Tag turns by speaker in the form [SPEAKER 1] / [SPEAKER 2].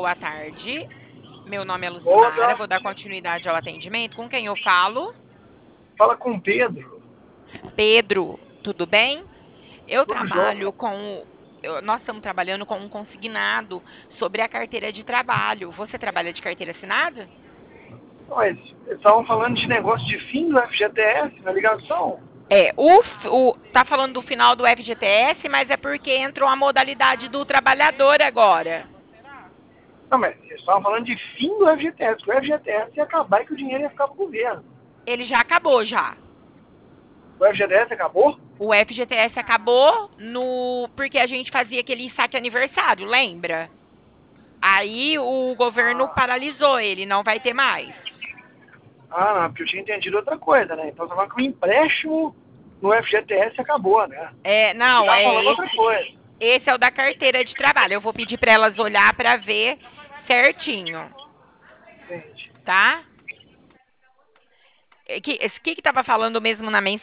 [SPEAKER 1] boa tarde. Meu nome é
[SPEAKER 2] Boa
[SPEAKER 1] Lucimara, vou dar
[SPEAKER 2] tarde.
[SPEAKER 1] continuidade ao atendimento. Com quem eu falo?
[SPEAKER 2] Fala com o Pedro.
[SPEAKER 1] Pedro, tudo bem? Eu
[SPEAKER 2] Tudo
[SPEAKER 1] trabalho
[SPEAKER 2] jóia.
[SPEAKER 1] com. Nós estamos trabalhando com um consignado sobre a carteira de trabalho. Você trabalha de carteira assinada?
[SPEAKER 2] Mas eles estavam falando de negócio de fim do FGTS na ligação.
[SPEAKER 1] Tá falando do final do FGTS, mas é porque entrou a modalidade do trabalhador agora.
[SPEAKER 2] Não, mas eles estavam falando de fim do FGTS, que o FGTS ia acabar e que o dinheiro ia ficar pro governo.
[SPEAKER 1] Ele já acabou já.
[SPEAKER 2] O FGTS acabou?
[SPEAKER 1] O FGTS acabou porque a gente fazia aquele saque aniversário, lembra? Aí o governo
[SPEAKER 2] Ah,
[SPEAKER 1] paralisou ele, não vai ter mais.
[SPEAKER 2] não, porque eu tinha entendido outra coisa, né? Então falando que o empréstimo no FGTS acabou, né?
[SPEAKER 1] Não,
[SPEAKER 2] Já falando outra coisa.
[SPEAKER 1] esse é o da carteira de trabalho. Eu vou pedir para elas olhar para ver certinho,
[SPEAKER 2] Gente.
[SPEAKER 1] tá? O que estava falando mesmo na mensagem?